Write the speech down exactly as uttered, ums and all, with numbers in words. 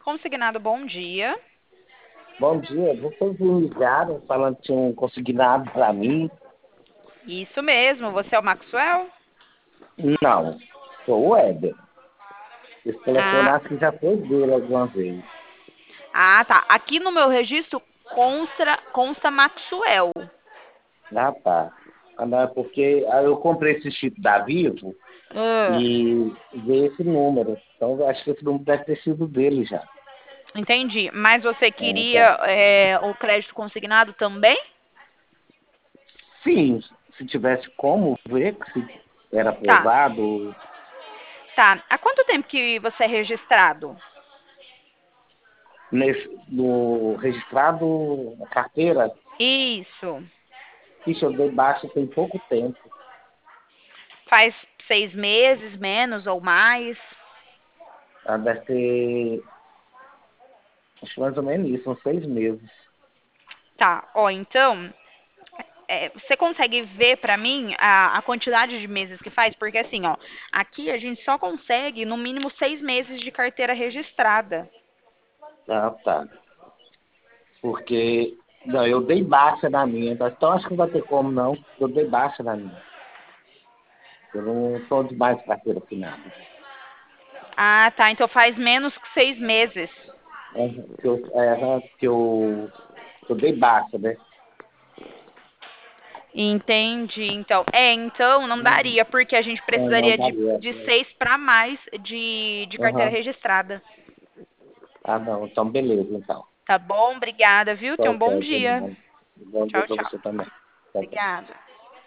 Consignado, bom dia. Bom dia, vocês me ligaram falando que tinham consignado para mim? Isso mesmo, você é o Maxwell? Não, sou o Éder. Esse telefone Ah, acho que já foi dele alguma vez. ah, tá. Aqui no meu registro consta, consta Maxwell. Ah, tá. Ah, não, é porque ah, eu comprei esse chip da Vivo Ah, e veio esse número. Então eu acho que esse número deve ter sido dele já. entendi. Mas você Ah, queria tá. é, o crédito consignado também? Sim, se tivesse como ver se era Tá, aprovado tá. Há quanto tempo que você é registrado? nesse, no registrado na carteira, Isso. ixi, eu dei baixa tem pouco tempo. Faz seis meses, menos ou mais? Ah, deve ter, acho que mais ou menos isso, uns seis meses. Tá, ó, então, é, você consegue ver pra mim a, a quantidade de meses que faz? Porque assim, ó, aqui a gente só consegue no mínimo seis meses de carteira registrada. Ah, tá. Porque, não, eu dei baixa na minha, tá? Então acho que não vai ter como não. Eu dei baixa na minha. Eu não estou de mais carteira assinada. Ah, tá, então faz menos que seis meses. É, que eu, é, que eu, eu dei baixa, né? Entendi, então. É, então não Uhum. daria, porque a gente É, não precisaria de, daria. de seis para mais de, de carteira Uhum. registrada. Ah, não. Então, beleza, então. Tá bom? Obrigada, viu? Tenha Então, um bom ok, dia. bom, bom dia Tchau, para tchau. você também. Tchau, tchau. Obrigada.